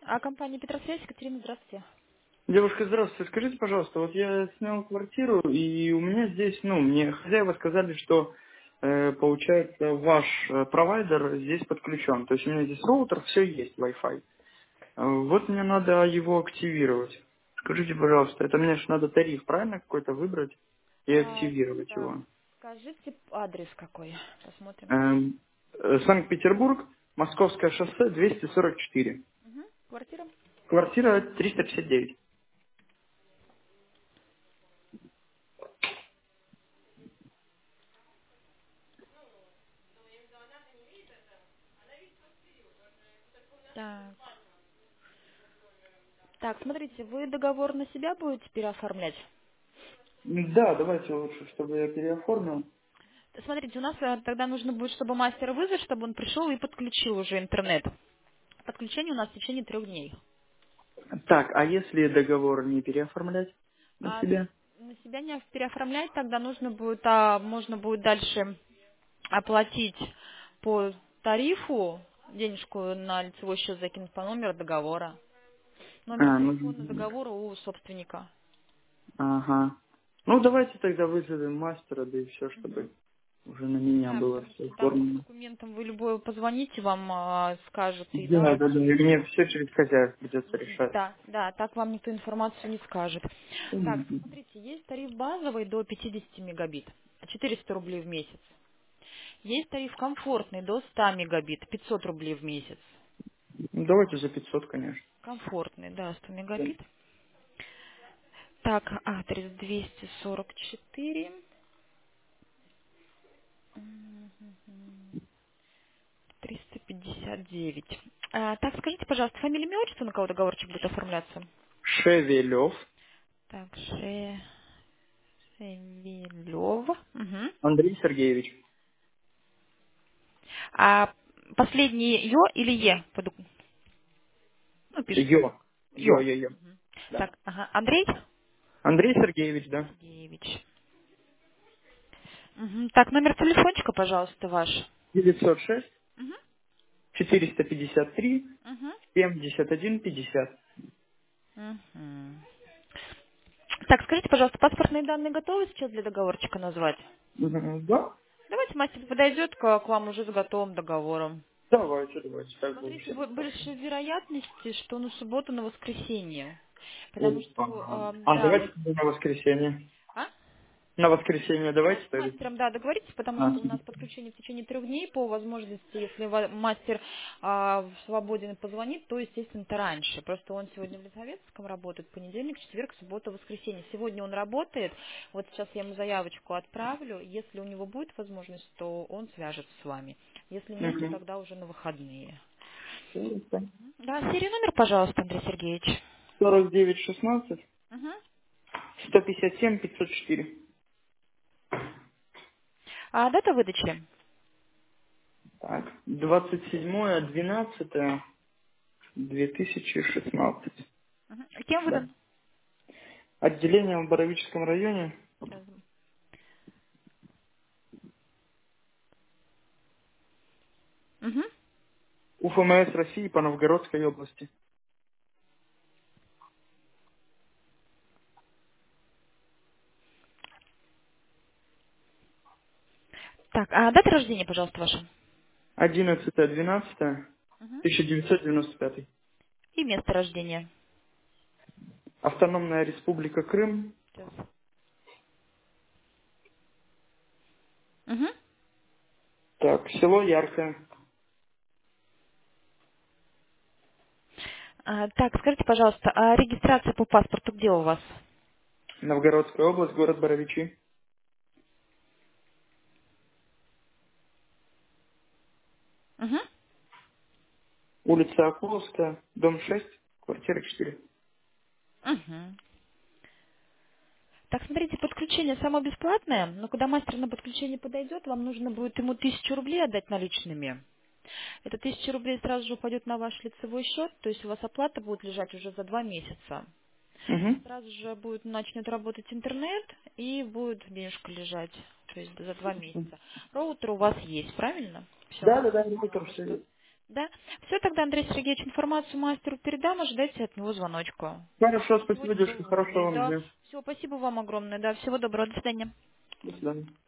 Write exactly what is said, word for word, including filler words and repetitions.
А компания Петросвязь, Екатерина, здравствуйте. Девушка, здравствуйте. Скажите, пожалуйста, вот я снял квартиру, и у меня здесь, ну, мне хозяева сказали, что, э, получается, ваш э, провайдер здесь подключен. То есть у меня здесь роутер, все есть, Wi-Fi. Э, Вот мне надо его активировать. Скажите, пожалуйста, это мне же надо тариф, правильно, какой-то выбрать и А, активировать так, его? скажите адрес какой. Посмотрим. Эм, э, Санкт-Петербург, Московское шоссе, двести сорок четыре. Угу. Квартира. Квартира триста пятьдесят девять. Так. Так, смотрите, вы договор на себя будете переоформлять? Да, давайте лучше, чтобы я переоформил. Смотрите, у нас э, тогда нужно будет, чтобы мастера вызвать, чтобы он пришел и подключил уже интернет. Подключение у нас в течение трех дней. Так, а если договор не переоформлять на А себя? на себя не переоформлять, тогда нужно будет, а можно будет дальше оплатить по тарифу, денежку на лицевой счет закинуть по номеру договора. Номер А, ну, телефона договора у собственника. ага. Ну, давайте тогда вызовем мастера, да и все, Мгм. чтобы уже на меня Да, было потому все что там по оформлено. документам вы любой позвоните, вам а, скажут и Да, дату. да, да, и мне все через хозяев придется решать. Да, да, так вам никто информацию не скажет. Так, Понятно. смотрите, есть тариф базовый до пятидесяти мегабит, четыреста рублей в месяц. Есть тариф комфортный до ста мегабит, пятьсот рублей в месяц. Ну, давайте за пятьсот, конечно. Комфортный, да, сто Да. мегабит. Так, адрес двести сорок четыре. Мгм. триста пятьдесят девять. А, так, скажите, пожалуйста, фамилия, имя, отчество, на кого договорчик будет оформляться? Шевелев Так, Ше... Шевелев. Мгм. Андрей Сергеевич. А последний Ё или Е? Поду- Ну, пишите. Йо. Йо, Ё. йо, йо. Мгм. Да. Так, ага. Андрей Андрей Сергеевич, да. Сергеевич. Мгм. Так, номер телефончика, пожалуйста, ваш. девятьсот шесть Мгм. четыреста пятьдесят три Мгм. семьдесят один пятьдесят. Мгм. Так, скажите, пожалуйста, паспортные данные готовы сейчас для договорчика назвать? Мгм, да? Давайте мастер подойдет к, к вам уже с готовым договором. Давайте, давайте, так будет Смотрите, все. бо- больше вероятности, что на субботу, на воскресенье. Потому что, Ага. эм, А да, давайте вот... на воскресенье. А? На воскресенье Ну, давайте с тогда. мастером, да, договоритесь, потому А. что у нас подключение в течение трех дней по возможности, если ва- мастер а, свободен и позвонит, то, естественно, это раньше. Просто он сегодня в Лизаветском работает, понедельник, четверг, суббота, воскресенье. Сегодня он работает, вот сейчас я ему заявочку отправлю. Если у него будет возможность, то он свяжется с вами. Если нет, то Угу. тогда уже на выходные. Хорошо. Да, серию номер, пожалуйста, Андрей Сергеевич. сорок девять шестнадцать Мгм. сто пятьдесят семь пятьсот четыре. А дата выдачи? Так. двадцать седьмое двенадцатое две тысячи шестнадцать. Мгм. Кем Да. выдан? Отделение в Боровическом районе. Сейчас. Мгм. УФМС России по Новгородской области. Так, а дата рождения, пожалуйста, ваша? одиннадцатое двенадцатое Мгм. тысяча девятьсот девяносто пятый. И место рождения. Автономная Республика Крым. Сейчас. Мгм. Так, село Яркое. А, так, скажите, пожалуйста, а регистрация по паспорту где у вас? Новгородская область, город Боровичи. Мгм. Улица Акуловская, дом шесть, квартира четыре. Мгм. Так, смотрите, подключение само бесплатное, но когда мастер на подключение подойдет, вам нужно будет ему тысячу рублей отдать наличными. Это тысяча рублей сразу же упадет на ваш лицевой счет, то есть у вас оплата будет лежать уже за два месяца. Угу. Сразу же будет начнет работать интернет и будет денежка лежать, то есть за два месяца. Роутер у вас есть, правильно? Все, Да, да, мастер да, сказал, роутер все что есть. Да? Все, тогда, Андрей Сергеевич, информацию мастеру передам, ожидайте от него звоночку. Хорошо, спасибо, Сегодня до девушка, хорошего восьми. вам Да. дня. Все, спасибо вам огромное. Да, всего доброго. До свидания. До свидания.